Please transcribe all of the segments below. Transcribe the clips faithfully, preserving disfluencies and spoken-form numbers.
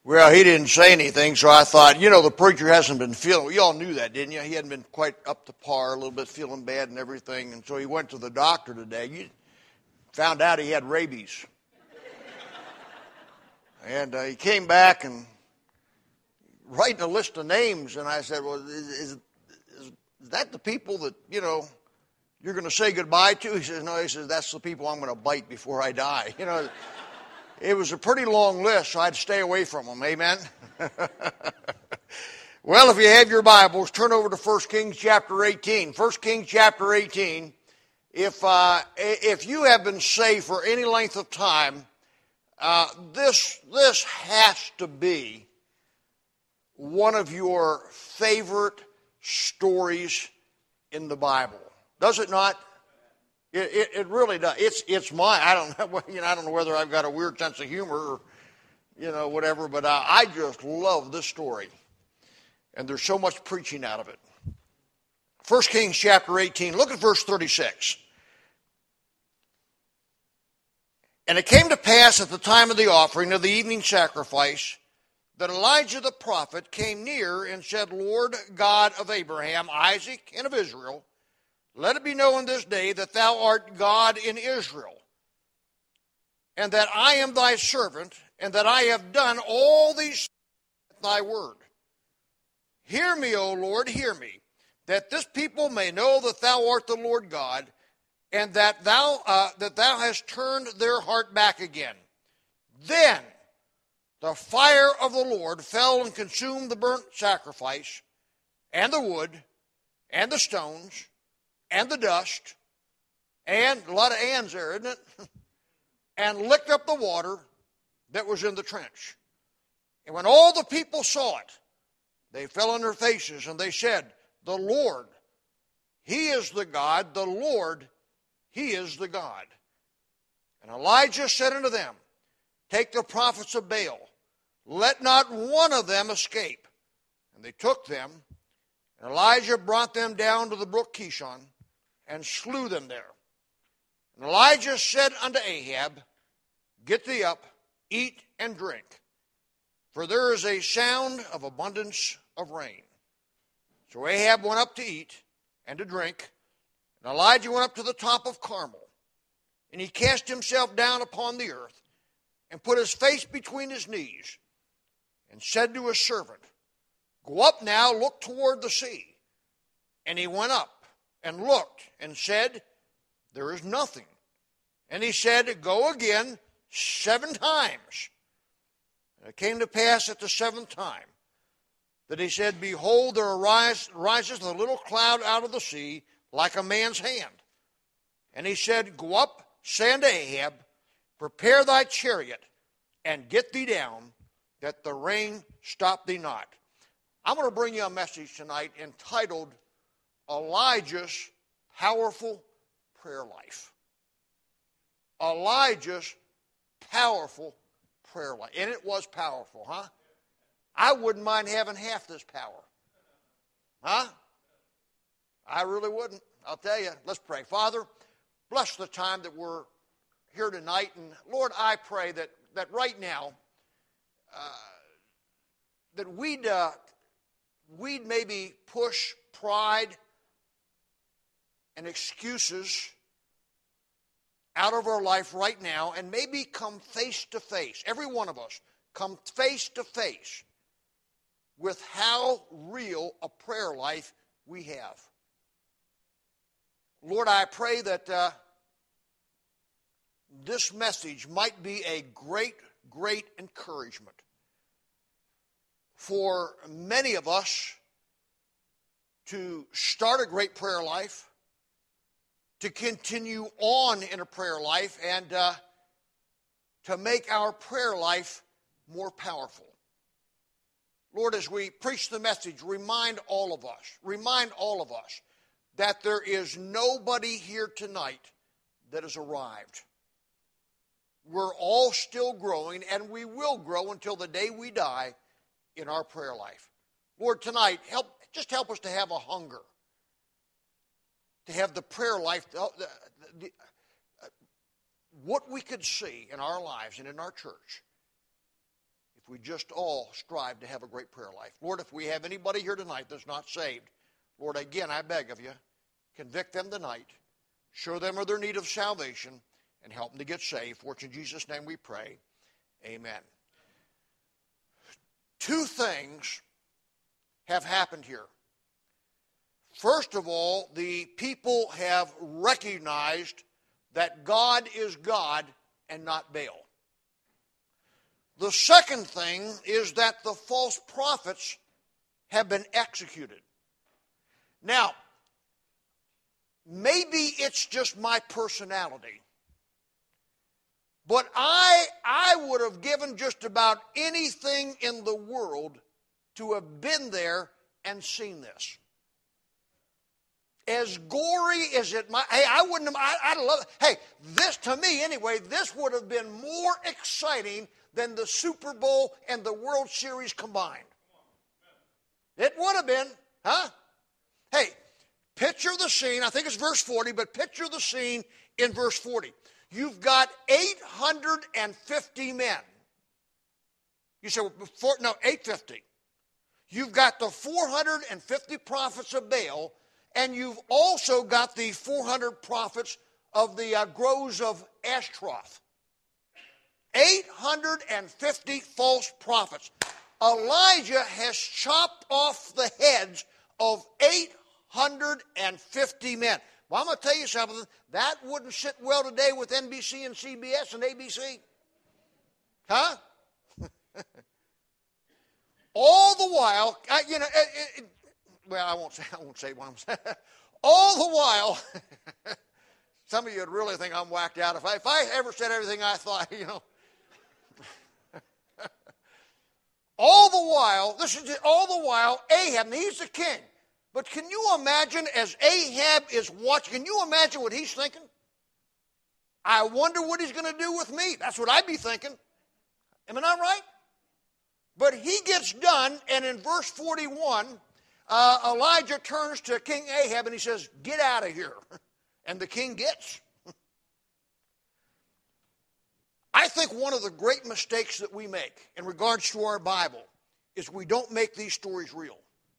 Well, he didn't say anything, so I thought, you know, the preacher hasn't been feeling, you all knew that, didn't you? He hadn't been quite up to par, a little bit feeling bad and everything, and so he went to the doctor today. You found out he had rabies. And uh, he came back and writing a list of names, and I said, well, is, is, is that the people that, you know, you're going to say goodbye to? He says, no, he says, that's the people I'm going to bite before I die. You know, it was a pretty long list, so I'd stay away from them. Amen? Well, if you have your Bibles, turn over to First Kings chapter eighteen. First Kings chapter eighteen. If, uh, if you have been saved for any length of time, uh, this, this has to be one of your favorite stories in the Bible. Does it not? It, it, it really does. It's it's mine. I don't know. You know, I don't know whether I've got a weird sense of humor or, you know, whatever. But I, I just love this story, and there's so much preaching out of it. First Kings chapter eighteen. Look at verse thirty-six. And it came to pass at the time of the offering of the evening sacrifice that Elijah the prophet came near and said, Lord God of Abraham, Isaac, and of Israel, let it be known this day that thou art God in Israel, and that I am thy servant, and that I have done all these things at thy word. Hear me, O Lord, hear me, that this people may know that thou art the Lord God, and that thou uh, that thou hast turned their heart back again. Then the fire of the Lord fell and consumed the burnt sacrifice, and the wood, and the stones, and the dust, and a lot of ands there, isn't it? And licked up the water that was in the trench. And when all the people saw it, they fell on their faces, and they said, the Lord, He is the God, the Lord, He is the God. And Elijah said unto them, take the prophets of Baal, let not one of them escape. And they took them, and Elijah brought them down to the brook Kishon, and slew them there. And Elijah said unto Ahab, get thee up, eat and drink, for there is a sound of abundance of rain. So Ahab went up to eat and to drink, and Elijah went up to the top of Carmel, and he cast himself down upon the earth, and put his face between his knees, and said to his servant, go up now, look toward the sea. And he went up, and looked, and said, there is nothing. And he said, go again seven times. And it came to pass at the seventh time that he said, behold, there arise, rises a little cloud out of the sea like a man's hand. And he said, go up, say unto Ahab, prepare thy chariot, and get thee down, that the rain stop thee not. I'm going to bring you a message tonight entitled, Elijah's Powerful Prayer Life. Elijah's powerful prayer life. And it was powerful, huh? I wouldn't mind having half this power. Huh? I really wouldn't. I'll tell you. Let's pray. Father, bless the time that we're here tonight. And Lord, I pray that, that right now, uh, that we'd, uh, we'd maybe push pride and excuses out of our life right now, and maybe come face to face, every one of us, come face to face with how real a prayer life we have. Lord, I pray that uh, this message might be a great, great encouragement for many of us to start a great prayer life, to continue on in a prayer life, and uh, to make our prayer life more powerful. Lord, as we preach the message, remind all of us, remind all of us that there is nobody here tonight that has arrived. We're all still growing, and we will grow until the day we die in our prayer life. Lord, tonight, help just help us to have a hunger, to have the prayer life, the, the, the, uh, what we could see in our lives and in our church. if we just all strive to have a great prayer life. Lord, if we have anybody here tonight that's not saved, Lord, again, I beg of you, convict them tonight, show them of their need of salvation, and help them to get saved. For it's in Jesus' name we pray. Amen. Two things have happened here. First of all, the people have recognized that God is God and not Baal. The second thing is that the false prophets have been executed. Now, maybe it's just my personality, but I, I would have given just about anything in the world to have been there and seen this. As gory as it might, hey, I wouldn't have, I, I'd love it. Hey, this, to me anyway, this would have been more exciting than the Super Bowl and the World Series combined. It would have been, huh? Hey, picture the scene. I think it's verse forty, but picture the scene in verse forty. You've got eight hundred fifty men. You say, well, four, no, eight hundred fifty. You've got the four hundred fifty prophets of Baal, and you've also got the four hundred prophets of the uh, groves of Ashtaroth. eight hundred fifty false prophets. Elijah has chopped off the heads of eight hundred fifty men. Well, I'm going to tell you something. That wouldn't sit well today with N B C and C B S and A B C. Huh? All the while, I, you know, it, it, well, I won't say, I won't say what I'm saying. All the while, some of you would really think I'm whacked out. If I, if I ever said everything I thought, you know. All the while, this is all the while, Ahab, and he's the king. But can you imagine as Ahab is watching, can you imagine what he's thinking? I wonder what he's going to do with me. That's what I'd be thinking. Am I not right? But he gets done, and in verse forty-one, uh, Elijah turns to King Ahab and he says, get out of here. And the king gets. I think one of the great mistakes that we make in regards to our Bible is we don't make these stories real.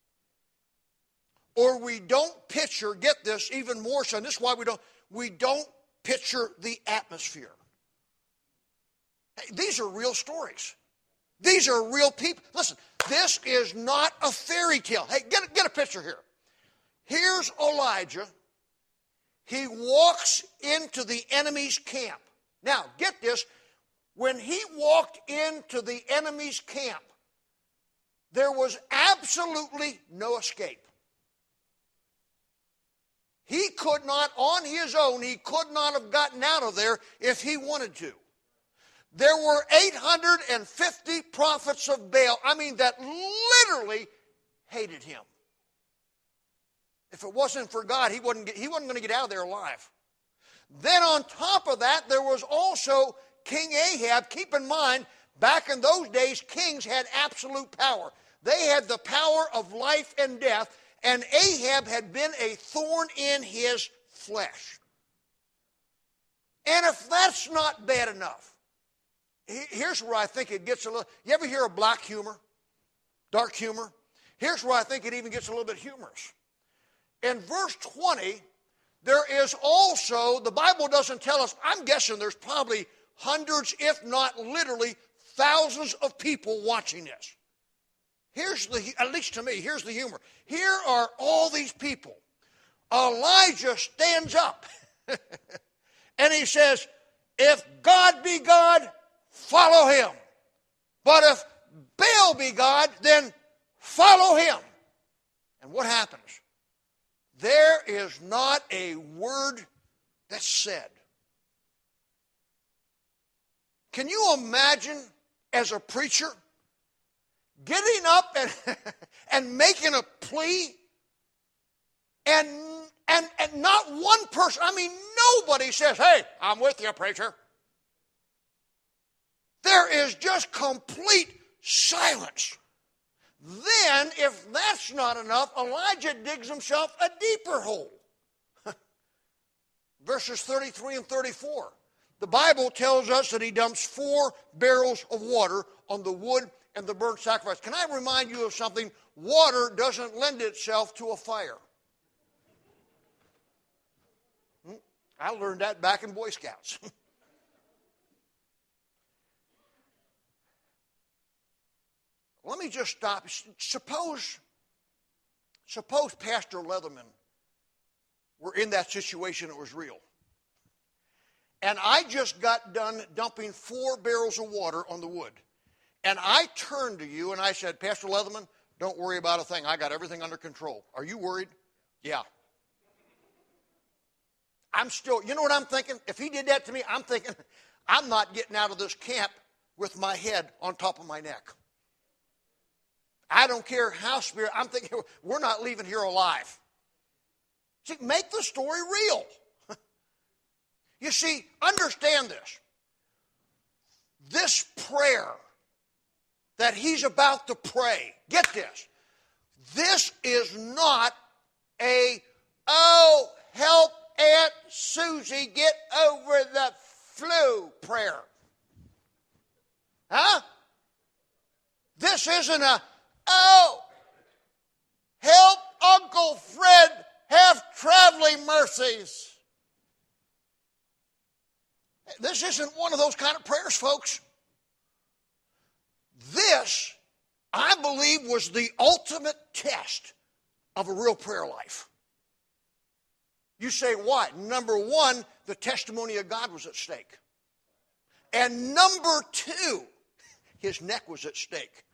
Or we don't picture, get this, even more so, and this is why we don't, we don't picture the atmosphere. Hey, these are real stories. These are real people. Listen, this is not a fairy tale. Hey, get, get a picture here. Here's Elijah. He walks into the enemy's camp. Now, get this. When he walked into the enemy's camp, there was absolutely no escape. He could not, on his own, he could not have gotten out of there if he wanted to. There were eight hundred fifty prophets of Baal, I mean, that literally hated him. If it wasn't for God, he wasn't, he wasn't going to get out of there alive. Then on top of that, there was also King Ahab. Keep in mind, back in those days, kings had absolute power. They had the power of life and death, and Ahab had been a thorn in his flesh. And if that's not bad enough, here's where I think it gets a little, you ever hear of black humor? Dark humor? Here's where I think it even gets a little bit humorous. In verse twenty, there is also, the Bible doesn't tell us, I'm guessing there's probably hundreds, if not literally thousands of people watching this. Here's the, at least to me, here's the humor. Here are all these people. Elijah stands up and he says, if God be God, follow him. But if Baal be God, then follow him. And what happens? There is not a word that's said. Can you imagine, as a preacher, getting up and, and making a plea, and, and, and not one person, I mean, nobody says, hey, I'm with you, preacher. There is just complete silence. Then, if that's not enough, Elijah digs himself a deeper hole. Verses thirty-three and thirty-four. the Bible tells us that he dumps four barrels of water on the wood and the burnt sacrifice. Can I remind you of something? Water doesn't lend itself to a fire. Hmm? I learned that back in Boy Scouts. Let me just stop. Suppose, suppose Pastor Leatherman were in that situation that was real. And I just got done dumping four barrels of water on the wood. And I turned to you and I said, Pastor Leatherman, don't worry about a thing. I got everything under control. Are you worried? Yeah. I'm still, you know what I'm thinking? If he did that to me, I'm thinking, I'm not getting out of this camp with my head on top of my neck. I don't care how spirit, I'm thinking, we're not leaving here alive. See, make the story real. You see, understand this. This prayer that he's about to pray, get this. This is not a, oh, help Aunt Susie get over the flu prayer. Huh? This isn't a, oh, help Uncle Fred have traveling mercies. This isn't one of those kind of prayers, folks. This, I believe, was the ultimate test of a real prayer life. You say, why? Number one, the testimony of God was at stake. And number two, his neck was at stake.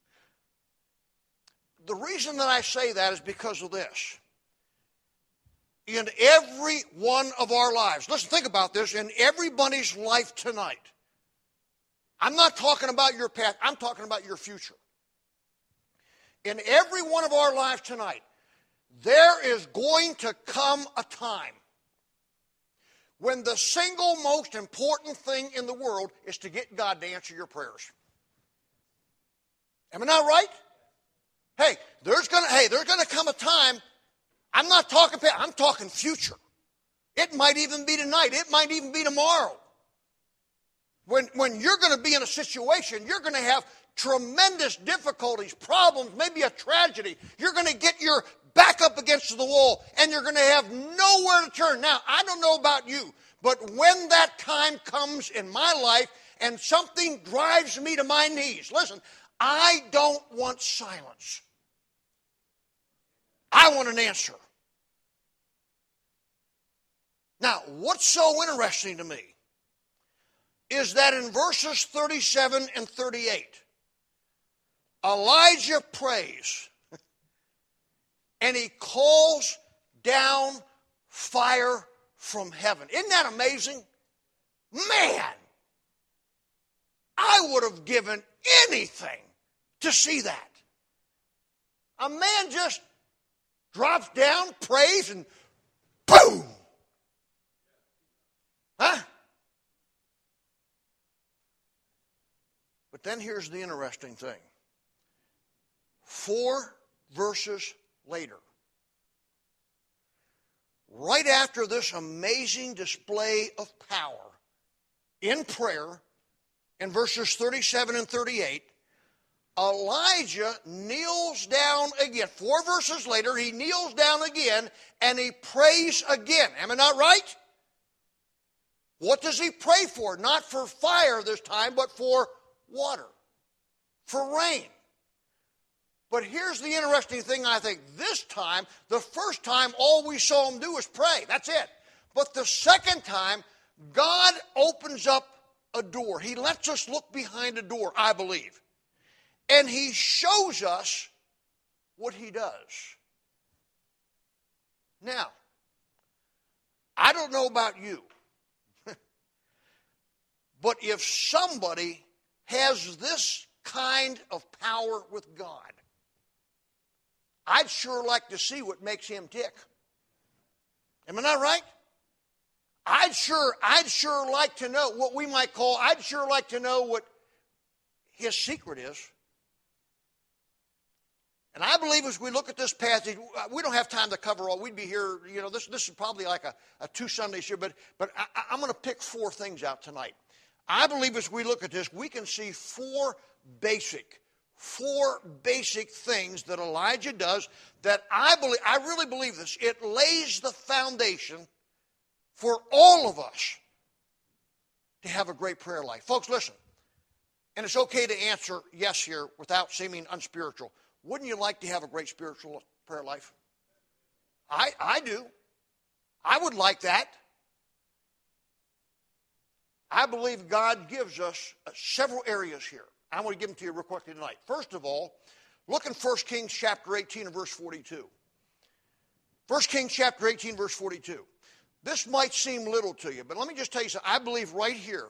The reason that I say that is because of this. In every one of our lives, listen, think about this, in everybody's life tonight, I'm not talking about your past, I'm talking about your future. In every one of our lives tonight, there is going to come a time when the single most important thing in the world is to get God to answer your prayers. Am I not right? Hey, there's gonna, hey, there's gonna come a time, I'm not talking, I'm talking future. It might even be tonight. It might even be tomorrow. When, when you're going to be in a situation, you're going to have tremendous difficulties, problems, maybe a tragedy. You're going to get your back up against the wall, and you're going to have nowhere to turn. Now, I don't know about you, but when that time comes in my life and something drives me to my knees, listen, I don't want silence. I want an answer. Now, what's so interesting to me is that in verses thirty-seven and thirty-eight, Elijah prays and he calls down fire from heaven. Isn't that amazing? Man, I would have given anything to see that. A man just drops down, prays, and boom! Huh? But then here's the interesting thing. Four verses later, right after this amazing display of power in prayer, in verses thirty-seven and thirty-eight, Elijah kneels down again. Four verses later, he kneels down again and he prays again. Am I not right? What does he pray for? Not for fire this time, but for water, for rain. But here's the interesting thing, I think. This time, the first time, all we saw him do was pray. That's it. But the second time, God opens up a door. He lets us look behind a door, I believe. And he shows us what he does. Now, I don't know about you, but if somebody has this kind of power with God, I'd sure like to see what makes him tick. Am I not right? I'd sure, I'd sure like to know what we might call, I'd sure like to know what his secret is. And I believe as we look at this passage, we don't have time to cover all. We'd be here, you know, this, this is probably like a, a two Sundays here, but, but I, I'm going to pick four things out tonight. I believe as we look at this, we can see four basic, four basic things that Elijah does that I believe, I really believe this. It lays the foundation for all of us to have a great prayer life. Folks, listen, and it's okay to answer yes here without seeming unspiritual. Wouldn't you like to have a great spiritual prayer life? I, I do. I would like that. I believe God gives us uh, several areas here. I want to give them to you real quickly tonight. First of all, look in First Kings chapter eighteen and verse forty-two. First Kings chapter eighteen, verse forty-two. This might seem little to you, but let me just tell you something. I believe right here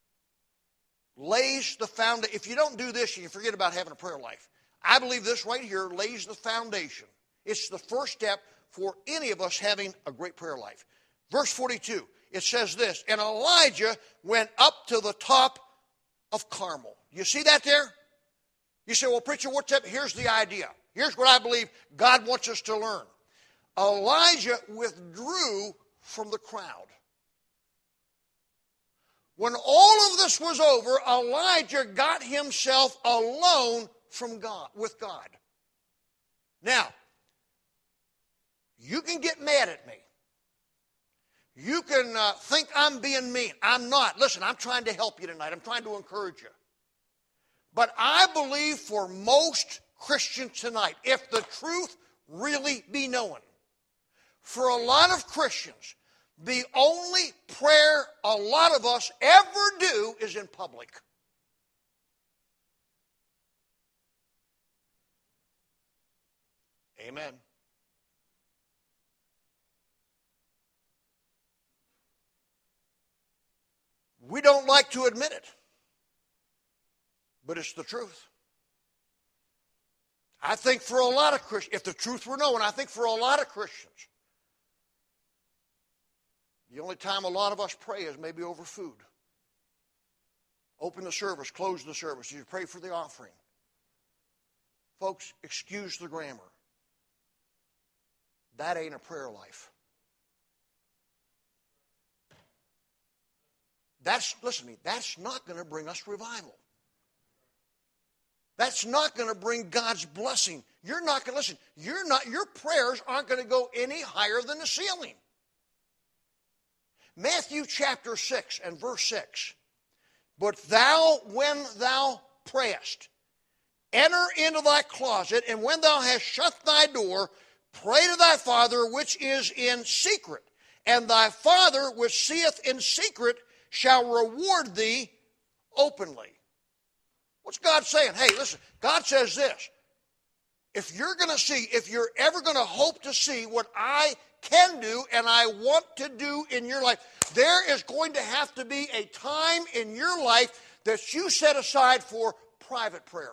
lays the foundation. If you don't do this, you can forget about having a prayer life. I believe this right here lays the foundation. It's the first step for any of us having a great prayer life. Verse forty-two, it says this, and Elijah went up to the top of Carmel. You see that there? You say, well, preacher, what's up? Here's the idea. Here's what I believe God wants us to learn. Elijah withdrew from the crowd. When all of this was over, Elijah got himself alone from God, with God. Now, you can get mad at me. You can uh, think I'm being mean. I'm not. Listen, I'm trying to help you tonight. I'm trying to encourage you. But I believe for most Christians tonight, if the truth really be known, for a lot of Christians, the only prayer a lot of us ever do is in public. Amen. We don't like to admit it, but it's the truth. I think for a lot of Christians, if the truth were known, I think for a lot of Christians, the only time a lot of us pray is maybe over food. Open the service, close the service. You pray for the offering. Folks, excuse the grammar. That ain't a prayer life. That's, listen to me, that's not going to bring us revival. That's not going to bring God's blessing. You're not going to, listen, you're not, your prayers aren't going to go any higher than the ceiling. Matthew chapter six and verse six. But thou, when thou prayest, enter into thy closet, and when thou hast shut thy door, pray to thy Father which is in secret, and thy Father which seeth in secret shall reward thee openly. What's God saying? Hey, listen, God says this. If you're going to see, if you're ever going to hope to see what I can do and I want to do in your life, there is going to have to be a time in your life that you set aside for private prayer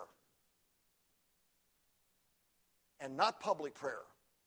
and not public prayer.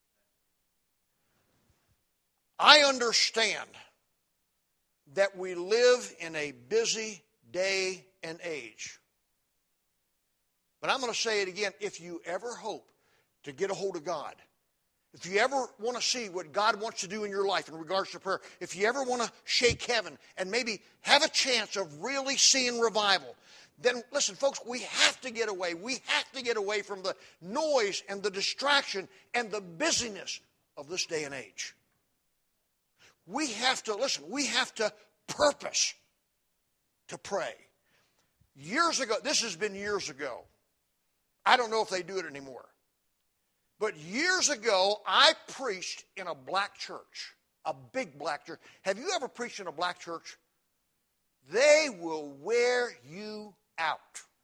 I understand that we live in a busy day and age. But I'm going to say it again. If you ever hope to get a hold of God, if you ever want to see what God wants to do in your life in regards to prayer, if you ever want to shake heaven and maybe have a chance of really seeing revival, then listen, folks, we have to get away. We have to get away from the noise and the distraction and the busyness of this day and age. We have to, listen, we have to purpose to pray. Years ago, this has been years ago. I don't know if they do it anymore. But years ago, I preached in a black church, a big black church. Have you ever preached in a black church? They will wear you out.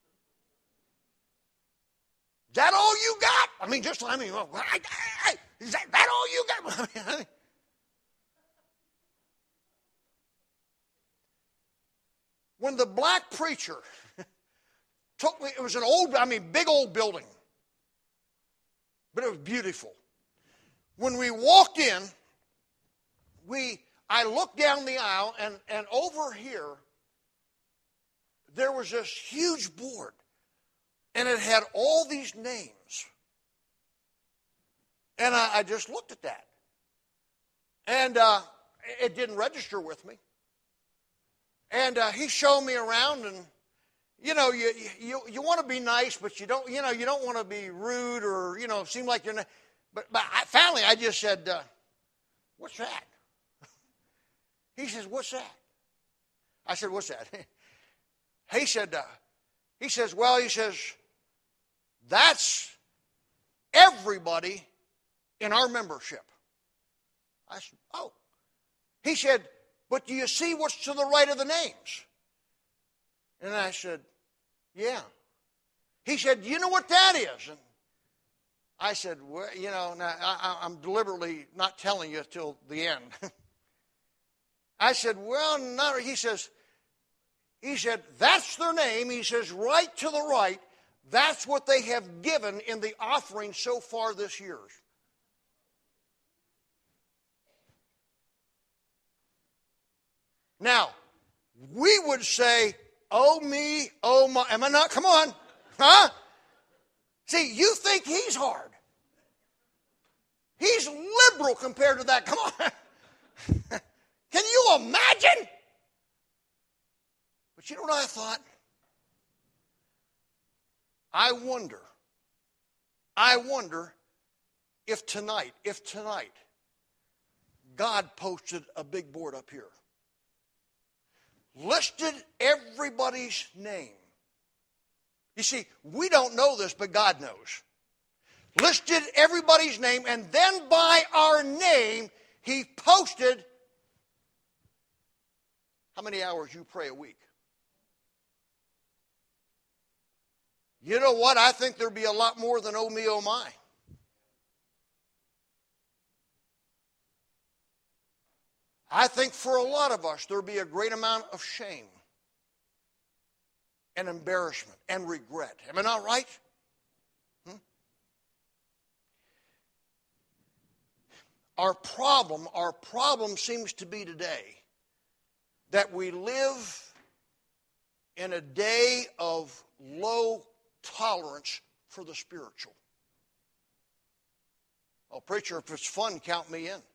Is that all you got? I mean, just, I mean, is that, that all you got? I mean, when the black preacher took me, it was an old, I mean, big old building, but it was beautiful. When we walked in, we, I looked down the aisle, and, and over here, there was this huge board, and it had all these names And I, I just looked at that. And uh, it didn't register with me. And uh, he showed me around, and you know, you you you want to be nice, but you don't, you know, you don't want to be rude or you know, seem like you're not. But but I, finally, I just said, uh, "What's that?" He says, "What's that?" I said, "What's that?" He said, uh, "He says, well, he says, that's everybody in our membership." I said, "Oh." He said, "But do you see what's to the right of the names?" And I said, "Yeah." He said, "Do you know what that is?" And I said, well, you know, now, I, I'm deliberately not telling you till the end. I said, well, not. He says, he said, that's their name. He says, right to the right, that's what they have given in the offering so far this year. Now, we would say, oh me, oh my, am I not? Come on, huh? See, you think he's hard. He's liberal compared to that. Come on. Can you imagine? But you know what I thought? I wonder, I wonder if tonight, if tonight, God posted a big board up here. Listed everybody's name. You see, we don't know this, but God knows. Listed everybody's name, and then by our name, he posted how many hours you pray a week. You know what? I think there'd be a lot more than oh me, oh my. I think for a lot of us, there'd be a great amount of shame and embarrassment and regret. Am I not right? Hmm? Our problem, our problem seems to be today that we live in a day of low tolerance for the spiritual. Oh, preacher, if it's fun, count me in.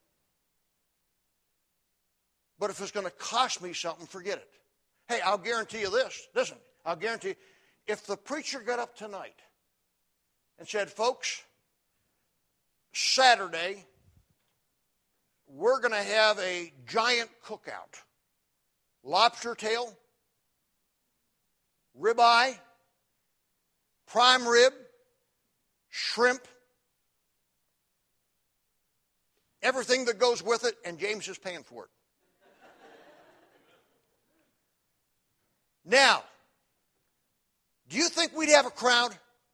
But if it's going to cost me something, forget it. Hey, I'll guarantee you this. Listen, I'll guarantee you, if the preacher got up tonight and said, folks, Saturday, we're going to have a giant cookout. Lobster tail, ribeye, prime rib, shrimp, everything that goes with it, and James is paying for it. Now, do you think we'd have a crowd?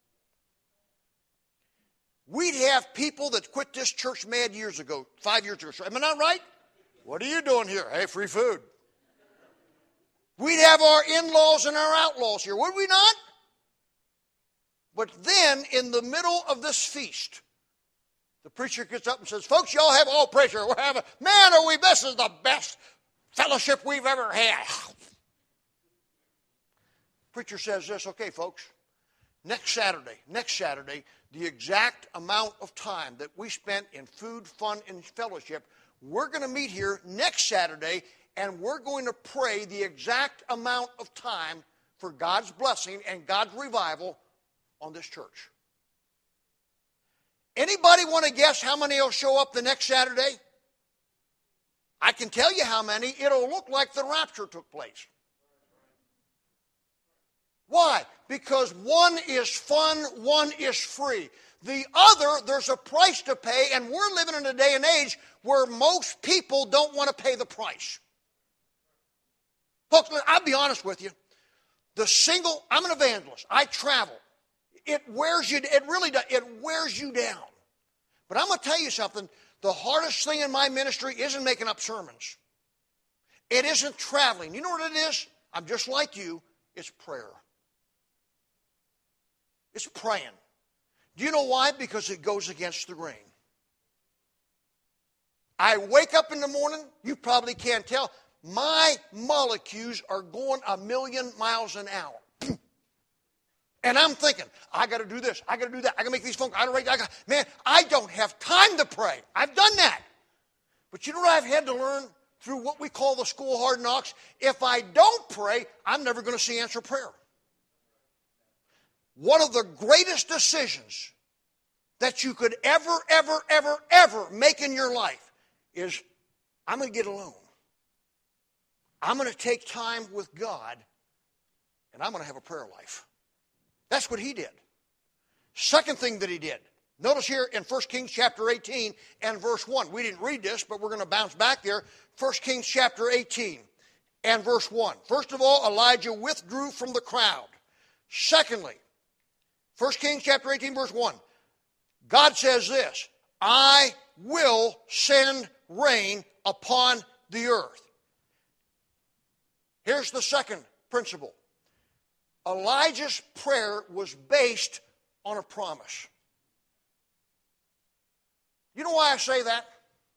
We'd have people that quit this church mad years ago, five years ago. Am I not right? What are you doing here? Hey, free food. We'd have our in-laws and our outlaws here, would we not? But then, in the middle of this feast, the preacher gets up and says, folks, y'all have, oh, preacher, we're having, man, are we, this is the best fellowship we've ever had. Preacher says this, okay, folks, next Saturday, next Saturday, the exact amount of time that we spent in food, fun, and fellowship, we're going to meet here next Saturday, and we're going to pray the exact amount of time for God's blessing and God's revival on this church. Anybody want to guess how many will show up the next Saturday? I can tell you how many. It'll look like the rapture took place. Why? Because one is fun, one is free. The other, there's a price to pay, and we're living in a day and age where most people don't want to pay the price. Folks, I'll be honest with you. The single, I'm an evangelist. I travel. It wears you, it really does, it wears you down. But I'm going to tell you something. The hardest thing in my ministry isn't making up sermons. It isn't traveling. You know what it is? I'm just like you. It's prayer. It's praying. Do you know why? Because it goes against the grain. I wake up in the morning, you probably can't tell, my molecules are going a million miles an hour. And I'm thinking, I got to do this, I got to do that, I got to make these phone calls, I gotta, I gotta, man, I don't have time to pray. I've done that. But you know what I've had to learn through what we call the school of hard knocks? If I don't pray, I'm never going to see answer prayer. One of the greatest decisions that you could ever, ever, ever, ever make in your life is, I'm going to get alone. I'm going to take time with God, and I'm going to have a prayer life. That's what he did. Second thing that he did. Notice here in First Kings chapter eighteen and verse one. We didn't read this, but we're going to bounce back there. First Kings chapter eighteen and verse one. First of all, Elijah withdrew from the crowd. Secondly, First Kings chapter eighteen verse one. God says this, I will send rain upon the earth. Here's the second principle. Elijah's prayer was based on a promise. You know why I say that?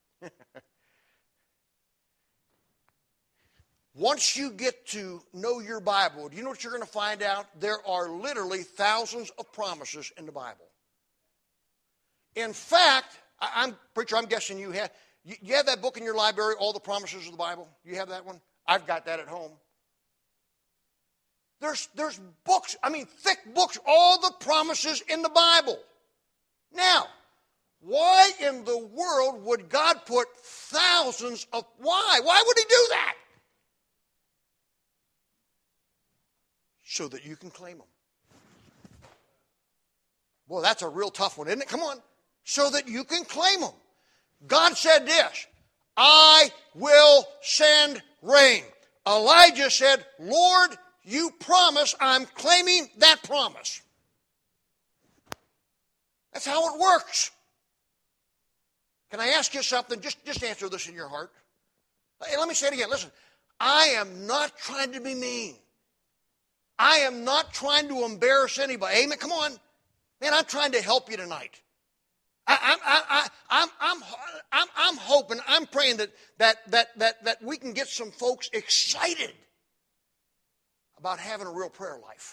Once you get to know your Bible, do you know what you're going to find out? There are literally thousands of promises in the Bible. In fact, I, I'm preacher, I'm guessing you have, you, you have that book in your library, All the Promises of the Bible? You have that one? I've got that at home. There's, there's books, I mean thick books, all the promises in the Bible. Now, why in the world would God put thousands of, why? Why would he do that? So that you can claim them. Boy, that's a real tough one, isn't it? Come on. So that you can claim them. God said this, I will send rain. Elijah said, Lord, you promise, I'm claiming that promise. That's how it works. Can I ask you something? Just, just answer this in your heart. Hey, let me say it again. Listen, I am not trying to be mean. I am not trying to embarrass anybody. Amen. Come on. Man, I'm trying to help you tonight. I, I, I, I, I'm, I'm, I'm, I'm hoping, I'm praying that, that, that, that, that we can get some folks excited about having a real prayer life.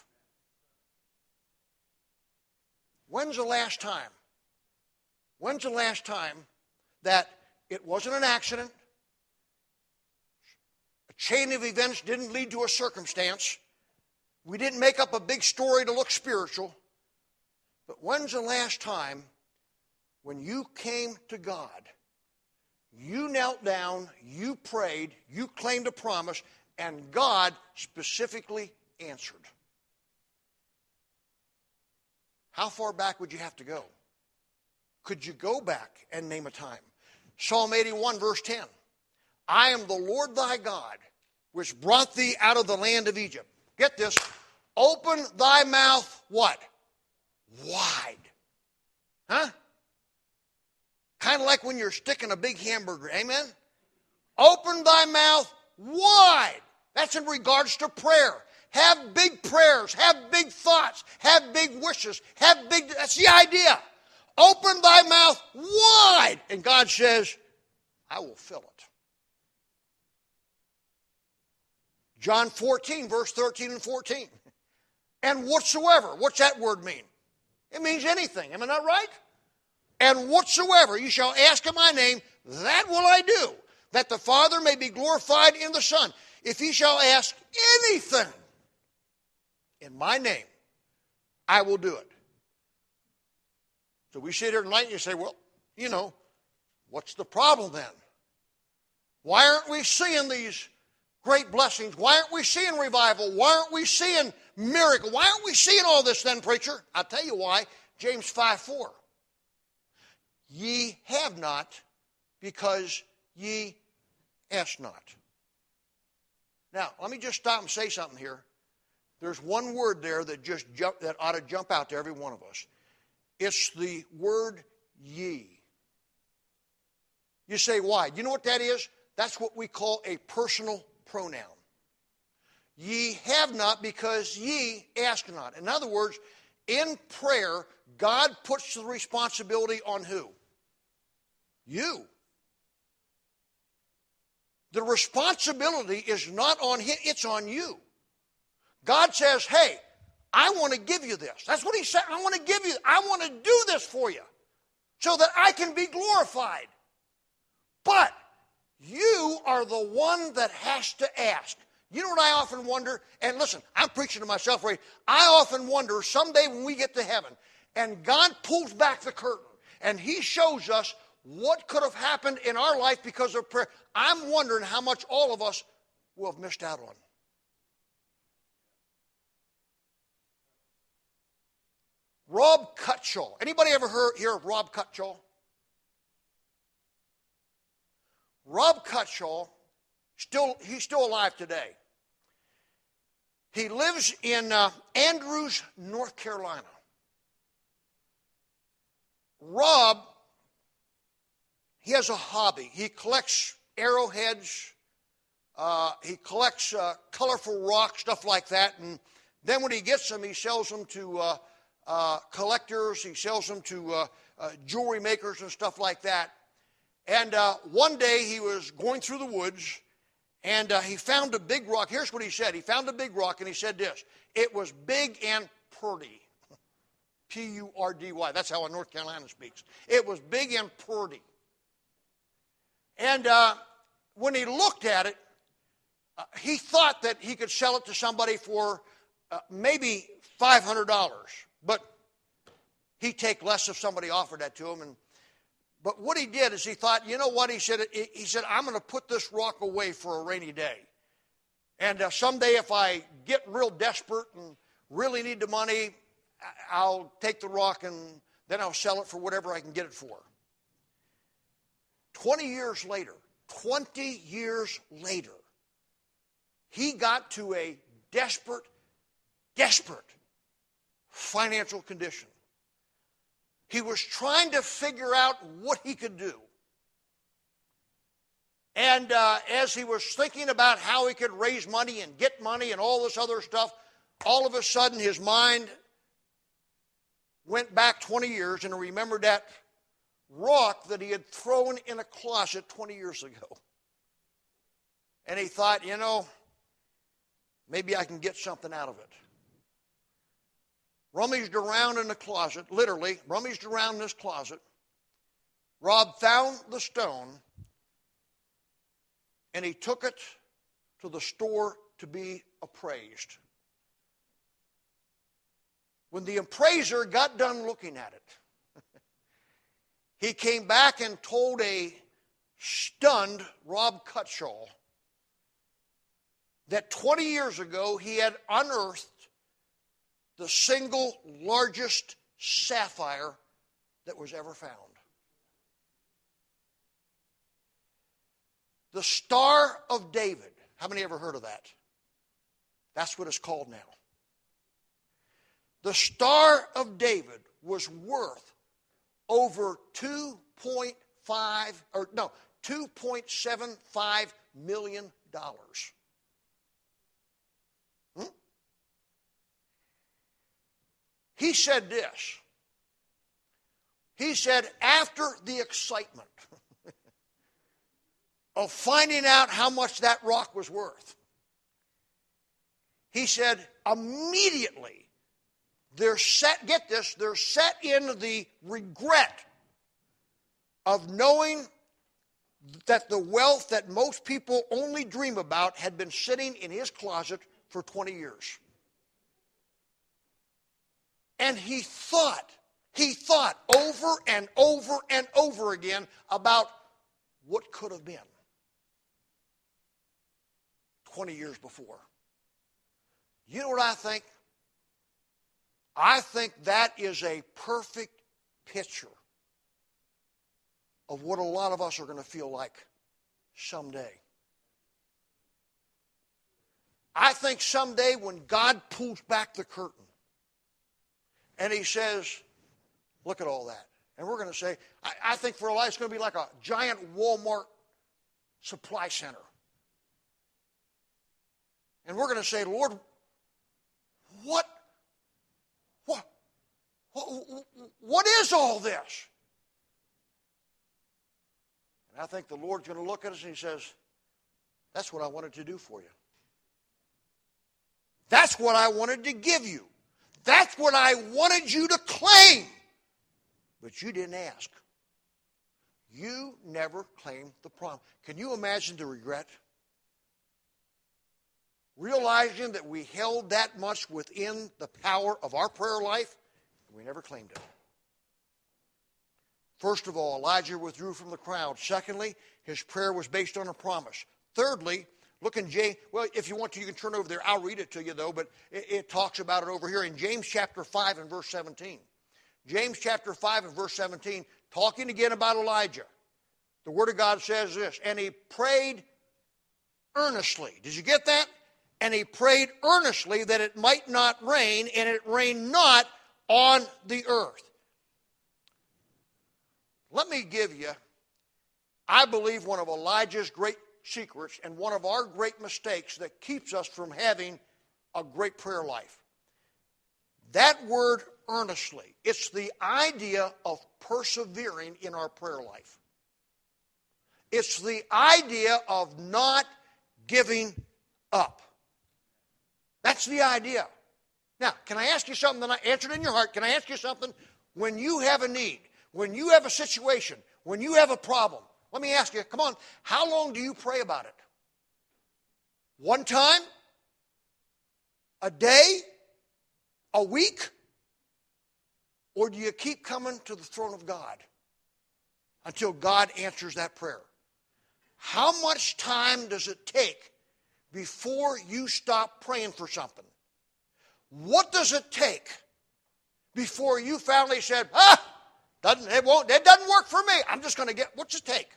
When's the last time? When's the last time that it wasn't an accident, a chain of events didn't lead to a circumstance, we didn't make up a big story to look spiritual, but when's the last time when you came to God, you knelt down, you prayed, you claimed a promise, and God specifically answered? How far back would you have to go? Could you go back and name a time? Psalm eighty-one, verse ten. I am the Lord thy God, which brought thee out of the land of Egypt. Get this. Open thy mouth, what? Wide. Huh? Kind of like when you're sticking a big hamburger. Amen? Open thy mouth wide. That's in regards to prayer. Have big prayers. Have big thoughts. Have big wishes. Have big, that's the idea. Open thy mouth wide. And God says, I will fill it. John fourteen, verse thirteen and fourteen. And whatsoever, what's that word mean? It means anything. Am I not right? And whatsoever you shall ask in my name, that will I do, that the Father may be glorified in the Son. If ye shall ask anything in my name, I will do it. So we sit here tonight and you say, well, you know, what's the problem then? Why aren't we seeing these great blessings? Why aren't we seeing revival? Why aren't we seeing miracle? Why aren't we seeing all this then, preacher? I'll tell you why. James five four. Ye have not because ye ask not. Now, let me just stop and say something here. There's one word there that just jump, that ought to jump out to every one of us. It's the word ye. You say, why? You know what that is? That's what we call a personal pronoun. Ye have not because ye ask not. In other words, in prayer, God puts the responsibility on who? You. The responsibility is not on him, it's on you. God says, hey, I want to give you this. That's what he said. I want to give you, I want to do this for you so that I can be glorified. But you are the one that has to ask. You know what I often wonder? And listen, I'm preaching to myself right. I often wonder someday when we get to heaven and God pulls back the curtain and he shows us what could have happened in our life because of prayer. I'm wondering how much all of us will have missed out on. Rob Cutshall. Anybody ever heard, hear of Rob Cutshall? Rob Cutshall, still, he's still alive today. He lives in uh, Andrews, North Carolina. Rob, he has a hobby. He collects arrowheads. Uh, he collects uh, colorful rocks, stuff like that. And then when he gets them, he sells them to uh, uh, collectors. He sells them to uh, uh, jewelry makers and stuff like that. And uh, one day he was going through the woods, and uh, he found a big rock. Here's what he said. He found a big rock, and he said this. It was big and purty. P U R D Y. That's how a North Carolina speaks. It was big and purty. And uh, when he looked at it, uh, he thought that he could sell it to somebody for uh, maybe five hundred dollars. But he'd take less if somebody offered that to him. And But what he did is he thought, you know what? He said, he said I'm going to put this rock away for a rainy day. And uh, someday if I get real desperate and really need the money, I'll take the rock and then I'll sell it for whatever I can get it for. Twenty years later, twenty years later, he got to a desperate, desperate financial condition. He was trying to figure out what he could do. And uh, as he was thinking about how he could raise money and get money and all this other stuff, all of a sudden his mind went back twenty years and remembered that rock that he had thrown in a closet twenty years ago. And he thought, you know, maybe I can get something out of it. Rummaged around in the closet, literally, rummaged around in this closet. Rob found the stone, and he took it to the store to be appraised. When the appraiser got done looking at it, he came back and told a stunned Rob Cutshall that twenty years ago he had unearthed the single largest sapphire that was ever found. The Star of David. How many ever heard of that? That's what it's called now. The Star of David was worth over two point five or no, two point seven five million dollars. Hmm? He said this. He said, after the excitement of finding out how much that rock was worth, he said, immediately, they're set, get this, they're set in the regret of knowing that the wealth that most people only dream about had been sitting in his closet for twenty years. And he thought, he thought over and over and over again about what could have been twenty years before. You know what I think? I think that is a perfect picture of what a lot of us are going to feel like someday. I think someday when God pulls back the curtain and he says, look at all that. And we're going to say, I, I think for a life it's going to be like a giant Walmart supply center. And we're going to say, Lord, what, what, what, what is all this? And I think the Lord's going to look at us and he says, that's what I wanted to do for you. That's what I wanted to give you. That's what I wanted you to claim. But you didn't ask. You never claimed the promise. Can you imagine the regret? Realizing that we held that much within the power of our prayer life, and we never claimed it. First of all, Elijah withdrew from the crowd. Secondly, his prayer was based on a promise. Thirdly, look in James. Well, if you want to, you can turn over there. I'll read it to you, though, but it, it talks about it over here in James chapter five and verse seventeen. James chapter five and verse seventeen, talking again about Elijah. The Word of God says this, and he prayed earnestly. Did you get that? And he prayed earnestly that it might not rain, and it rained not on the earth. Let me give you, I believe, one of Elijah's great secrets and one of our great mistakes that keeps us from having a great prayer life. That word earnestly, it's the idea of persevering in our prayer life. It's the idea of not giving up. That's the idea. Now, can I ask you something that I answered in your heart? Can I ask you something? When you have a need, when you have a situation, when you have a problem, let me ask you, come on, how long do you pray about it? One time? A day? A week? Or do you keep coming to the throne of God until God answers that prayer? How much time does it take before you stop praying for something? What does it take before you finally said, ah, doesn't, it, won't, it doesn't work for me. I'm just going to get, what's it take?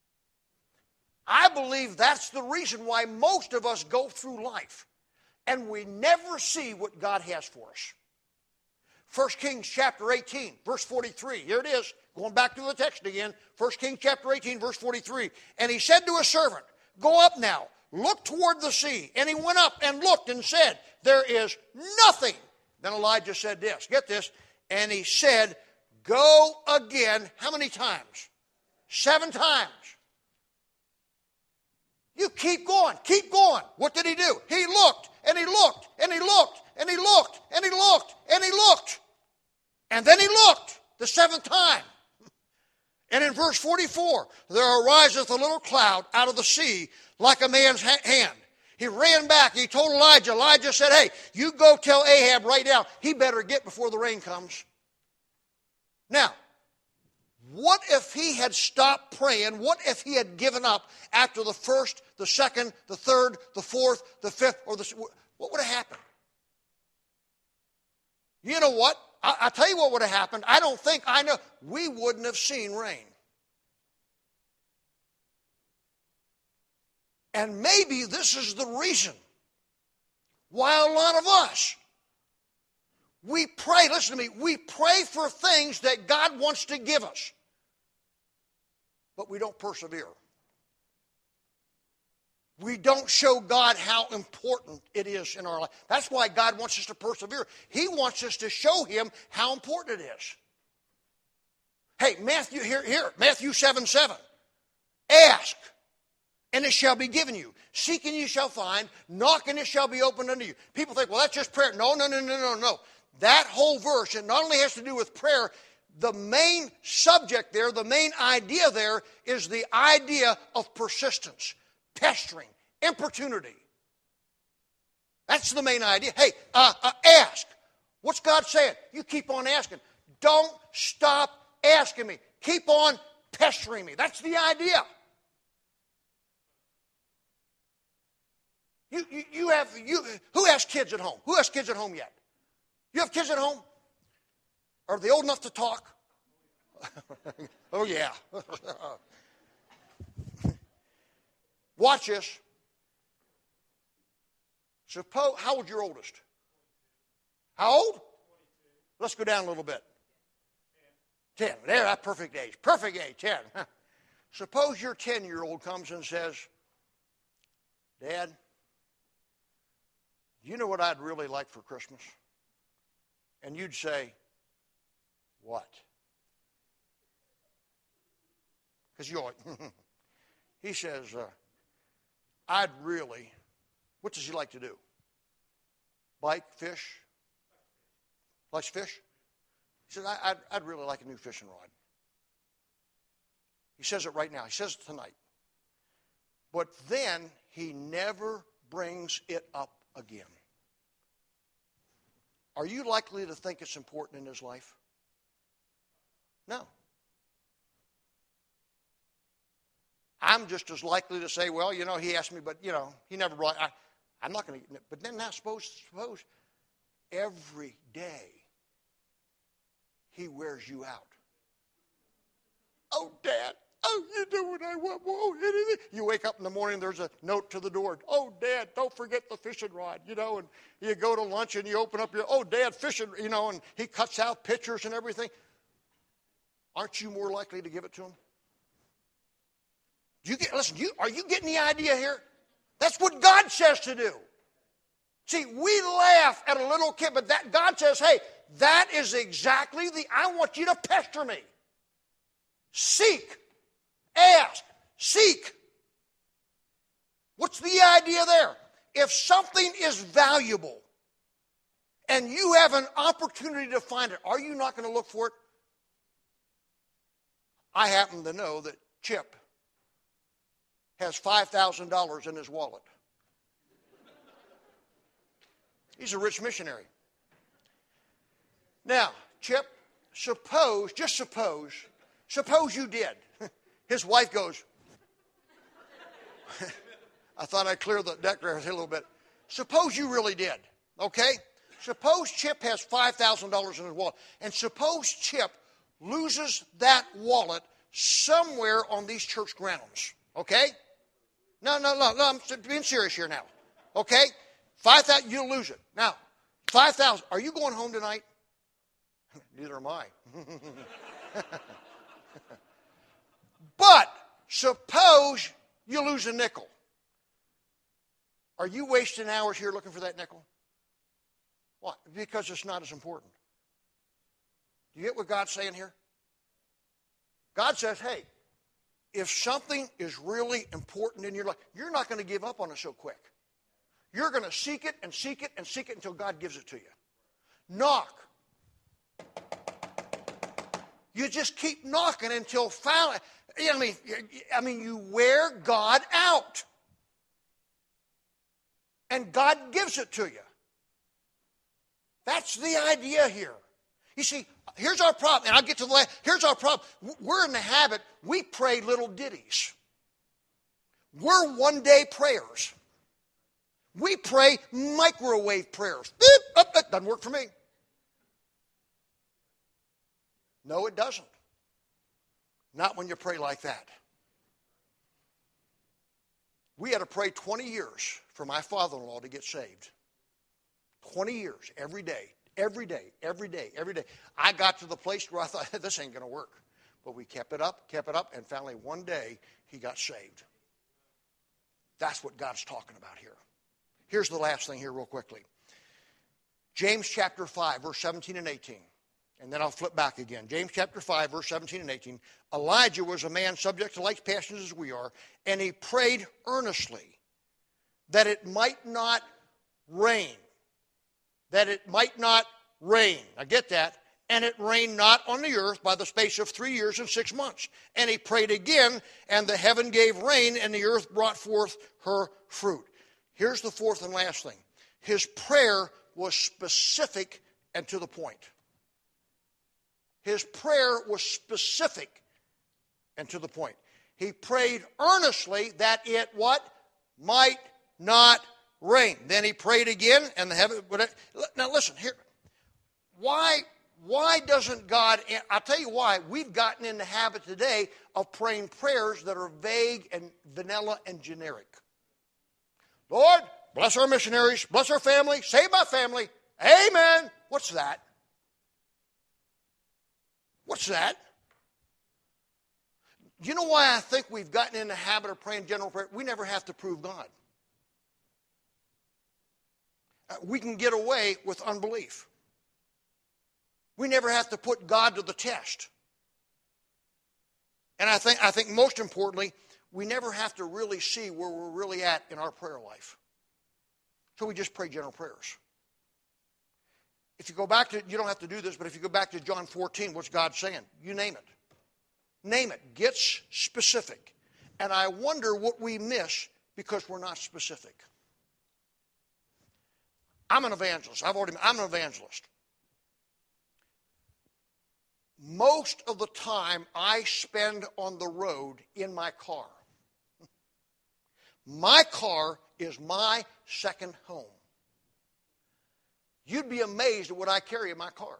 I believe that's the reason why most of us go through life and we never see what God has for us. First Kings chapter eighteen, verse forty-three. Here it is, going back to the text again. First Kings chapter eighteen, verse forty-three. And he said to his servant, go up now, look toward the sea. And he went up and looked and said, there is nothing. Then Elijah said this, get this, and he said, go again. How many times? Seven times. You keep going, keep going. What did he do? He looked, and he looked, and he looked, and he looked, and he looked, and he looked. And then he looked the seventh time. And in verse forty-four, there ariseth a little cloud out of the sea like a man's ha- hand. He ran back. He told Elijah. Elijah said, hey, you go tell Ahab right now, he better get before the rain comes. Now, what if he had stopped praying? What if he had given up after the first, the second, the third, the fourth, the fifth, or the... What would have happened? You know what? I, I'll tell you what would have happened. I don't think, I know, we wouldn't have seen rain. And maybe this is the reason why a lot of us, we pray, listen to me, we pray for things that God wants to give us, but we don't persevere. We don't show God how important it is in our life. That's why God wants us to persevere. He wants us to show Him how important it is. Hey, Matthew, here, here, Matthew seven seven. Ask, and it shall be given you. Seek, and you shall find. Knock, and it shall be opened unto you. People think, well, that's just prayer. No, no, no, no, no, no. That whole verse, it not only has to do with prayer, the main subject there, the main idea there is the idea of persistence, pestering, importunity. That's the main idea. Hey, uh, uh, ask. What's God saying? You keep on asking. Don't stop asking me. Keep on pestering me. That's the idea. You, you, you have, you, who has kids at home? Who has kids at home yet? You have kids at home? Are they old enough to talk? Oh, yeah. Watch this. Suppose, how old's your oldest? How old? Let's go down a little bit. Ten. There, that's perfect age. Perfect age, ten. Suppose your ten-year-old comes and says, Dad, do you know what I'd really like for Christmas? And you'd say, what? Because you're like, he says, uh, I'd really, what does he like to do? Bike, fish? Likes fish? He says, I, I'd, I'd really like a new fishing rod. He says it right now. He says it tonight. But then he never brings it up again. Are you likely to think it's important in his life? No. I'm just as likely to say, well, you know, he asked me, but, you know, he never brought, I, I'm not going to, but then now suppose, suppose every day he wears you out. Oh, Dad, oh, you know what I want. Whoa. You wake up in the morning, there's a note to the door. Oh, Dad, don't forget the fishing rod, you know, and you go to lunch and you open up your, oh, Dad, fishing, you know, and he cuts out pictures and everything. Aren't you more likely to give it to him? Do you get, listen, you, are you getting the idea here? That's what God says to do. See, we laugh at a little kid, but that God says, hey, that is exactly the, I want you to pester me. Seek, ask, seek. What's the idea there? If something is valuable and you have an opportunity to find it, are you not going to look for it? I happen to know that Chip has five thousand dollars in his wallet. He's a rich missionary. Now, Chip, suppose, just suppose, suppose you did. His wife goes, I thought I'd clear the deck there a little bit. Suppose you really did, okay? Suppose Chip has five thousand dollars in his wallet, and suppose Chip loses that wallet somewhere on these church grounds, okay? No, no, no, no, I'm being serious here now, okay? five thousand, you'll lose it. Now, five thousand, are you going home tonight? Neither am I. But suppose you lose a nickel. Are you wasting hours here looking for that nickel? Why? Because it's not as important. Do you get what God's saying here? God says, hey, if something is really important in your life, you're not going to give up on it so quick. You're going to seek it and seek it and seek it until God gives it to you. Knock. You just keep knocking until finally, I mean, I mean, you wear God out. And God gives it to you. That's the idea here. You see, here's our problem, and I'll get to the last. Here's our problem. We're in the habit, we pray little ditties. We're one-day prayers. We pray microwave prayers. Beep, up, that doesn't work for me. No, it doesn't. Not when you pray like that. We had to pray twenty years for my father-in-law to get saved. twenty years, every day, every day, every day, every day. I got to the place where I thought, this ain't going to work. But we kept it up, kept it up, and finally one day he got saved. That's what God's talking about here. Here's the last thing here real quickly. James chapter five, verse seventeen and eighteen. And then I'll flip back again. James chapter five, verse seventeen and eighteen. Elijah was a man subject to like passions as we are, and he prayed earnestly that it might not rain. That it might not rain. Now get that. And it rained not on the earth by the space of three years and six months. And he prayed again, and the heaven gave rain, and the earth brought forth her fruit. Here's the fourth and last thing. His prayer was specific and to the point. His prayer was specific and to the point. He prayed earnestly that it, what? Might not rain. Then he prayed again, and the heaven... Now listen, here. Why, why doesn't God... I'll tell you why. We've gotten in the habit today of praying prayers that are vague and vanilla and generic. Lord, bless our missionaries, bless our family, save my family. Amen. What's that? What's that? You know why I think we've gotten in the habit of praying general prayer? We never have to prove God. Uh, we can get away with unbelief. We never have to put God to the test. And I think, I think most importantly, we never have to really see where we're really at in our prayer life. So we just pray general prayers. if you go back to, you don't have to do this, but if you go back to John fourteen, what's God saying? You name it. Name it. Get specific. And I wonder what we miss because we're not specific. I'm an evangelist. I've already, I'm an evangelist. Most of the time I spend on the road in my car. My car is my second home. You'd be amazed at what I carry in my car.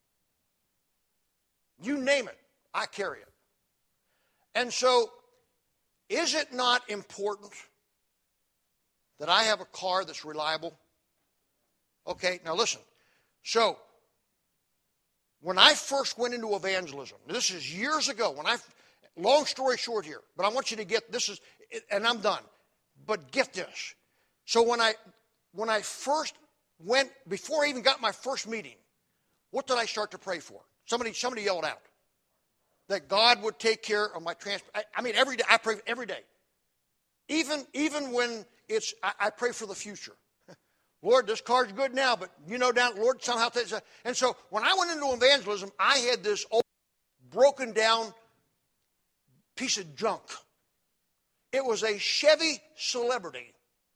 You name it, I carry it. And so, is it not important that I have a car that's reliable? Okay, now listen. So, when I first went into evangelism, this is years ago, when I, long story short here, but I want you to get, this is, and I'm done, but get this. So when I, when I first went, before I even got my first meeting, what did I start to pray for? Somebody, somebody yelled out that God would take care of my transport. I, I mean, every day, I pray every day. Even, even when it's, I, I pray for the future. Lord, this car's good now, but you know down, Lord, somehow. And so when I went into evangelism, I had this old, broken down piece of junk. It was a Chevy Celebrity.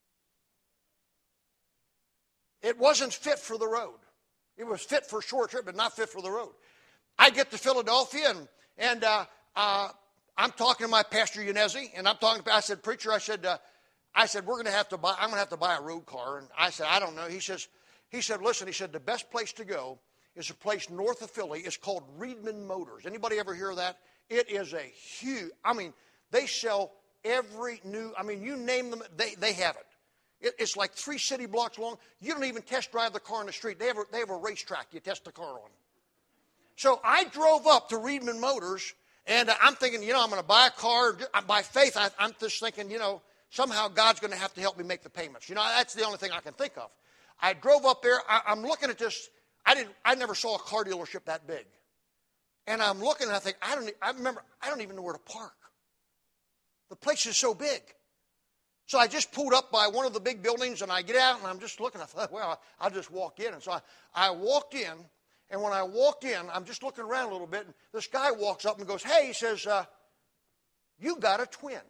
It wasn't fit for the road. It was fit for a short trip, but not fit for the road. I get to Philadelphia, and, and uh, uh, I'm talking to my pastor, Yanezi, and I'm talking to, I said, preacher, I said, uh, I said, we're going to have to buy, I'm going to have to buy a road car. And I said, I don't know. He says, he said, listen, he said, the best place to go is a place north of Philly. It's called Reedman Motors. Anybody ever hear of that? It is a huge, I mean, they sell every new, I mean, you name them, they, they have it. it. It's like three city blocks long. You don't even test drive the car on the street. They have a, they have a racetrack you test the car on. So I drove up to Reedman Motors, and I'm thinking, you know, I'm going to buy a car. By faith, I, I'm just thinking, you know, somehow God's going to have to help me make the payments. You know, that's the only thing I can think of. I drove up there. I, I'm looking at this. I didn't. I never saw a car dealership that big. And I'm looking, and I think, I don't. I remember. I don't even know where to park. The place is so big. So I just pulled up by one of the big buildings, and I get out, and I'm just looking. I thought, well, I'll just walk in. And so I, I walked in, and when I walked in, I'm just looking around a little bit, and this guy walks up and goes, hey, he says, uh, you got a twin.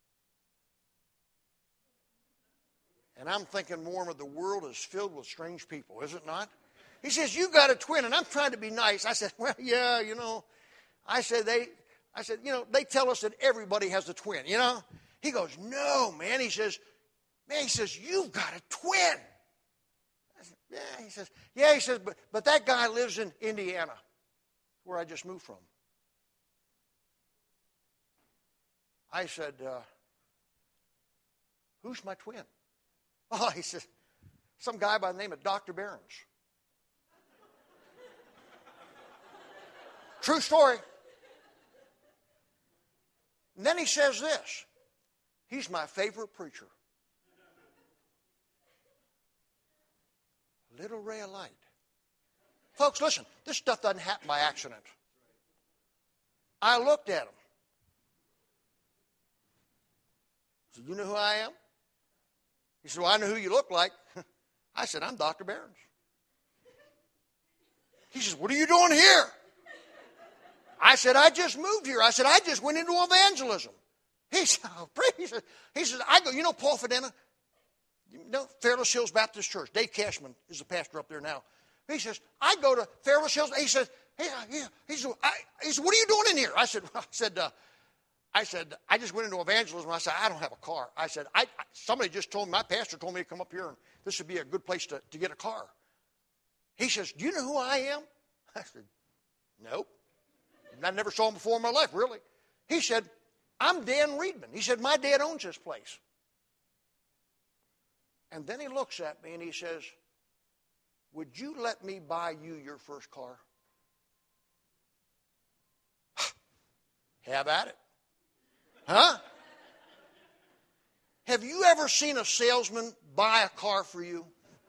And I'm thinking, more of the world is filled with strange people, is it not? He says, you got a twin. And I'm trying to be nice. I said, well, yeah, you know. I said, they, I said, you know, they tell us that everybody has a twin, you know. He goes, no, man. He says, man, he says, you've got a twin. I said, yeah. He says, yeah, he says, but, but that guy lives in Indiana, where I just moved from. I said, uh, who's my twin? Oh, he says, some guy by the name of Doctor Behrens. True story. And then he says this. He's my favorite preacher. Little ray of light. Folks, listen, this stuff doesn't happen by accident. I looked at him. I said, you know who I am? He said, well, I know who you look like. I said, I'm Doctor Behrens. He says, what are you doing here? I said, I just moved here. I said, I just went into evangelism. He said, oh, he said, he says, I go, you know Paul Fedena? You know, Fairless Hills Baptist Church. Dave Cashman is the pastor up there now. He says, I go to Fairless Hills. He says, hey, he, he, said, I, he said, what are you doing in here? I said, well, I said, uh, I said, I just went into evangelism. I said, I don't have a car. I said, I, I somebody just told me, my pastor told me to come up here, and this would be a good place to, to get a car. He says, do you know who I am? I said, nope. I never saw him before in my life, really. He said, I'm Dan Reedman. He said, my dad owns this place. And then he looks at me and he says, would you let me buy you your first car? Have at it. Huh? Have you ever seen a salesman buy a car for you?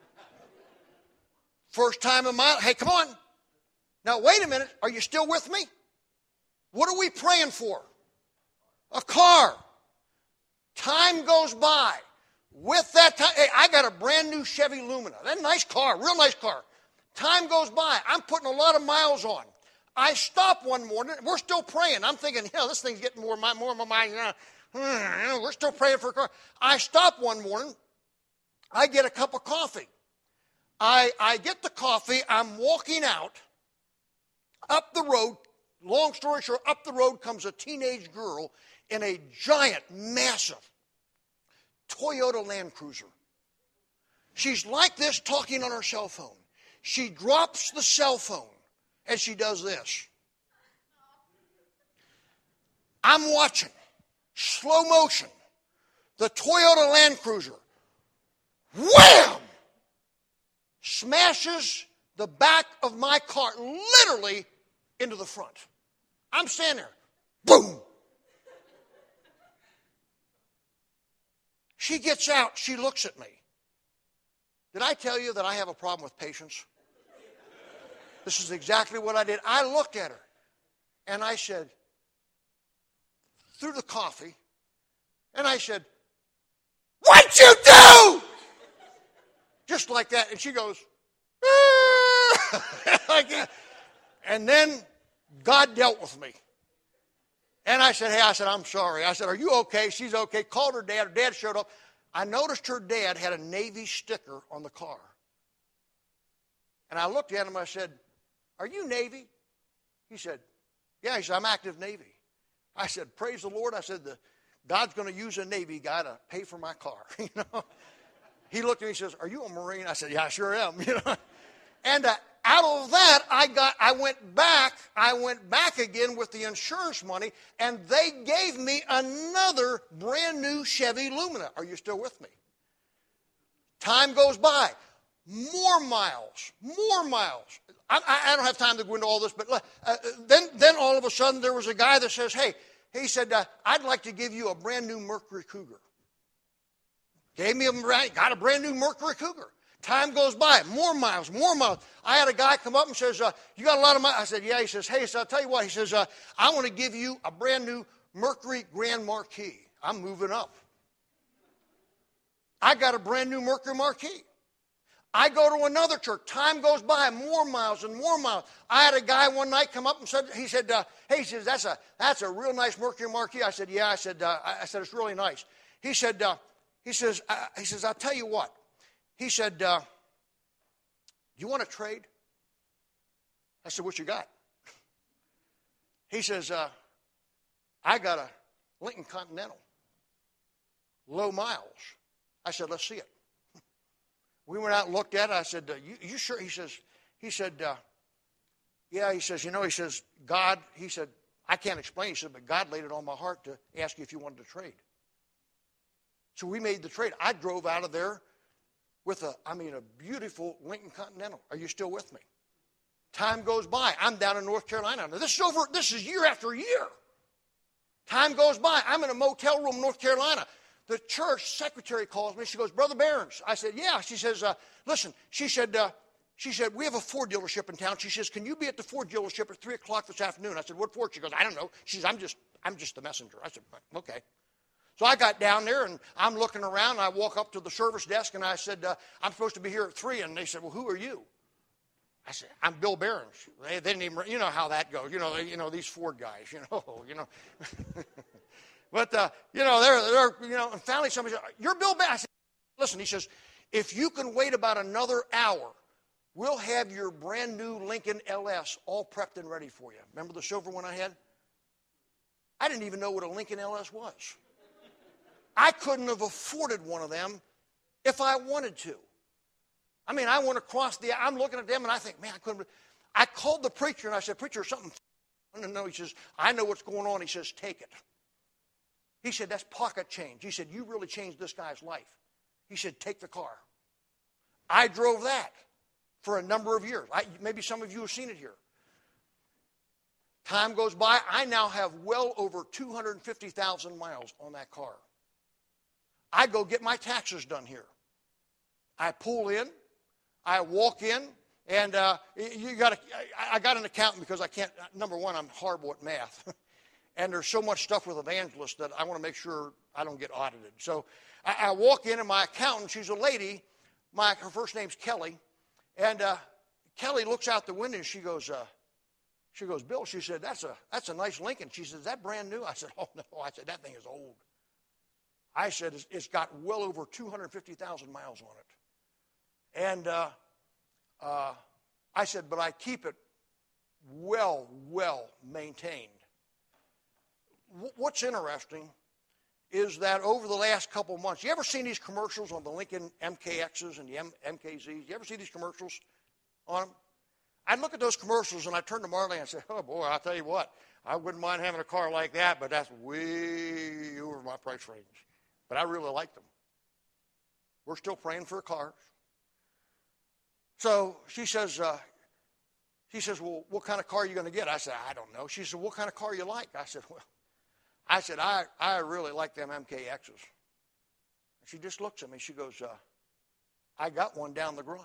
First time in my, hey, come on. Now, wait a minute. Are you still with me? What are we praying for? A car. Time goes by. With that time, hey, I got a brand new Chevy Lumina. That nice car, real nice car. Time goes by. I'm putting a lot of miles on. I stop one morning. We're still praying. I'm thinking, you know, this thing's getting more, more of my mind. You know, we're still praying for a car. I stop one morning. I get a cup of coffee. I, I get the coffee. I'm walking out. Up the road, long story short, up the road comes a teenage girl in a giant, massive Toyota Land Cruiser. She's like this talking on her cell phone. She drops the cell phone and she does this. I'm watching, slow motion, the Toyota Land Cruiser, wham, smashes the back of my car, literally into the front. I'm standing there, boom. She gets out, she looks at me. Did I tell you that I have a problem with patience? This is exactly what I did. I looked at her and I said, through the coffee, and I said, "What'd you do?" Just like that. And she goes, like that. And then God dealt with me. And I said, hey, I said, I'm sorry. I said, are you okay? She's okay. Called her dad. Her dad showed up. I noticed her dad had a Navy sticker on the car. And I looked at him. I said, are you Navy? He said, yeah. He said, I'm active Navy. I said, praise the Lord. I said, the, God's going to use a Navy guy to pay for my car. You know. He looked at me and says, are you a Marine? I said, yeah, I sure am. You know. And uh, out of that, I got, I went back, I went back again with the insurance money, and they gave me another brand new Chevy Lumina. Are you still with me? Time goes by, more miles, more miles. I, I, I don't have time to go into all this, but uh, then, then all of a sudden there was a guy that says, hey, he said, uh, I'd like to give you a brand new Mercury Cougar. Gave me a, got a brand new Mercury Cougar. Time goes by, more miles, more miles. I had a guy come up and says, uh, you got a lot of miles? I said, yeah. He says, hey, so I'll tell you what. He says, uh, I want to give you a brand new Mercury Grand Marquis. I'm moving up. I got a brand new Mercury Marquis. I go to another church. Time goes by, more miles and more miles. I had a guy one night come up and said, he said, uh, hey, he says, that's a, that's a real nice Mercury Marquis. I said, yeah. I said, uh, I said, it's really nice. He said, uh, he says, uh, he says, I'll tell you what. He said, uh, do you want to trade? I said, what you got? He says, uh, I got a Lincoln Continental, low miles. I said, let's see it. We went out and looked at it. I said, uh, you, you sure? He says, he said, uh, yeah, he says, you know, he says, God, he said, I can't explain. He said, but God laid it on my heart to ask you if you wanted to trade. So we made the trade. I drove out of there with a, I mean, a beautiful Lincoln Continental. Are you still with me? Time goes by. I'm down in North Carolina. Now, this is over, this is year after year. Time goes by. I'm in a motel room in North Carolina. The church secretary calls me. She goes, Brother Behrens. I said, yeah. She says, uh, listen, she said, uh, she said, we have a Ford dealership in town. She says, can you be at the Ford dealership at three o'clock this afternoon? I said, what for? She goes, I don't know. She says, I'm just, I'm just the messenger. I said, okay. So I got down there, and I'm looking around, and I walk up to the service desk, and I said, uh, I'm supposed to be here at three. And they said, well, who are you? I said, I'm Bill Behrens. They, they didn't even, you know how that goes. You know, they, you know these Ford guys, you know, you know. But, uh, you know, they're, they're, you know, and finally somebody said, you're Bill Behrens. I said, listen, he says, if you can wait about another hour, we'll have your brand new Lincoln L S all prepped and ready for you. Remember the silver one I had? I didn't even know what a Lincoln L S was. I couldn't have afforded one of them if I wanted to. I mean, I went across the, I'm looking at them and I think, man, I couldn't. I called the preacher and I said, preacher, something. No, he says, I know what's going on. He says, take it. He said, that's pocket change. He said, you really changed this guy's life. He said, take the car. I drove that for a number of years. I, maybe some of you have seen it here. Time goes by. I now have well over two hundred fifty thousand miles on that car. I go get my taxes done here. I pull in, I walk in, and uh, you got to. I got an accountant because I can't. Number one, I'm horrible at math, and there's so much stuff with evangelists that I want to make sure I don't get audited. So I, I walk in, and my accountant, she's a lady. My her first name's Kelly, and uh, Kelly looks out the window and she goes, uh, she goes, Bill, she said, that's a that's a nice Lincoln. She said, is that brand new? I said, oh, no. I said, that thing is old. I said, it's, it's got well over two hundred fifty thousand miles on it. And uh, uh, I said, but I keep it well, well maintained. W- what's interesting is that over the last couple of months, you ever seen these commercials on the Lincoln M K Xs and the M- MKZs? You ever see these commercials on them? I'd look at those commercials and I'd turn to Marlene and say, oh boy, I'll tell you what, I wouldn't mind having a car like that, but that's way over my price range. But I really like them. We're still praying for cars. So she says, uh, she says, well, what kind of car are you going to get? I said, I don't know. She said, what kind of car you like? I said, well, I said, I, I really like them M K Xs. And she just looks at me. She goes, uh, I got one down the garage.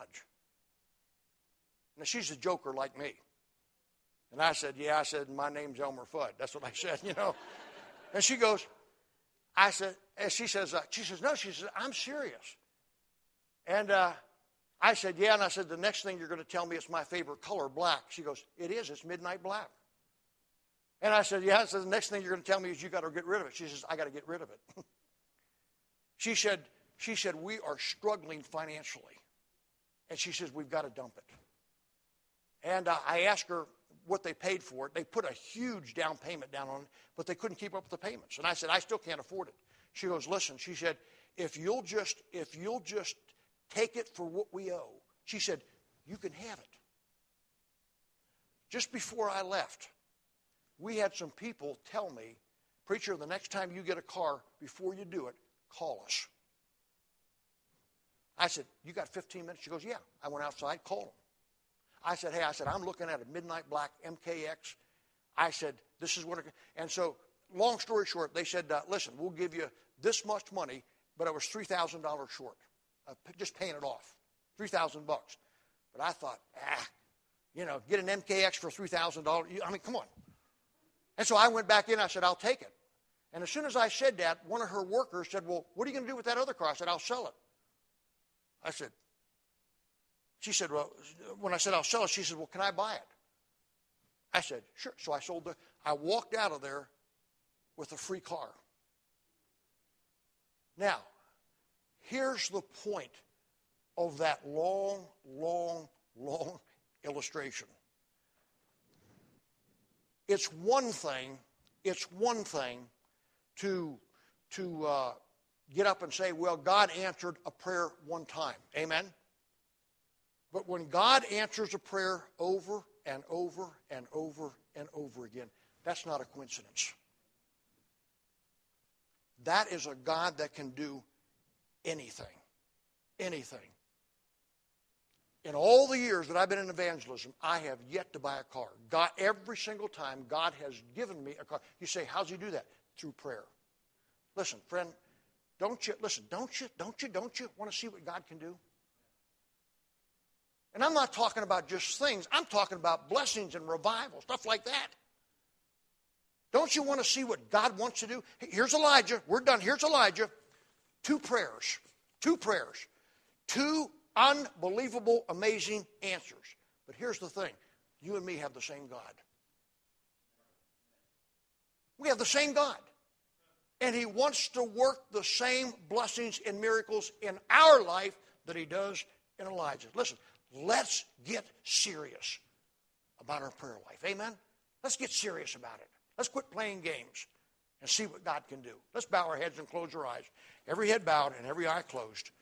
Now, she's a joker like me. And I said, yeah, I said, my name's Elmer Fudd. That's what I said, you know. And she goes, I said, and she says, uh, she says, no, she says, I'm serious. And uh, I said, yeah, and I said, the next thing you're going to tell me is my favorite color, black. She goes, it is, it's midnight black. And I said, yeah, I said, the next thing you're going to tell me is you got to get rid of it. She says, I got to get rid of it. she said, she said, we are struggling financially. And she says, we've got to dump it. And uh, I asked her what they paid for it. They put a huge down payment down on it, but they couldn't keep up with the payments. And I said, I still can't afford it. She goes, listen, she said, if you'll just, if you'll just take it for what we owe, she said, you can have it. Just before I left, we had some people tell me, preacher, the next time you get a car, before you do it, call us. I said, you got fifteen minutes? She goes, yeah. I went outside, called them. I said, hey, I said, I'm looking at a midnight black M K X. I said, this is what it, and so long story short, they said, uh, listen, we'll give you this much money, but it was three thousand dollars short. Uh, just paying it off, three thousand bucks. But I thought, ah, you know, get an M K X for three thousand dollars. I mean, come on. And so I went back in, I said, I'll take it. And as soon as I said that, one of her workers said, well, what are you going to do with that other car? I said, I'll sell it. I said, she said, well, when I said I'll sell it, she said, well, can I buy it? I said, sure. So I sold the, I walked out of there with a free car. Now, here's the point of that long, long, long illustration. It's one thing, it's one thing to, to uh, get up and say, well, God answered a prayer one time. Amen? But when God answers a prayer over and over and over and over again, that's not a coincidence. That is a God that can do anything. Anything. In all the years that I've been in evangelism, I have yet to buy a car. God, every single time, God has given me a car. You say, how's he do that? Through prayer. Listen, friend, don't you, listen, don't you, don't you, don't you want to see what God can do? And I'm not talking about just things. I'm talking about blessings and revival, stuff like that. Don't you want to see what God wants to do? Here's Elijah. We're done. Here's Elijah. Two prayers. Two prayers. Two unbelievable, amazing answers. But here's the thing. You and me have the same God. We have the same God. And he wants to work the same blessings and miracles in our life that he does in Elijah's. Listen, let's get serious about our prayer life. Amen? Let's get serious about it. Let's quit playing games and see what God can do. Let's bow our heads and close our eyes. Every head bowed and every eye closed.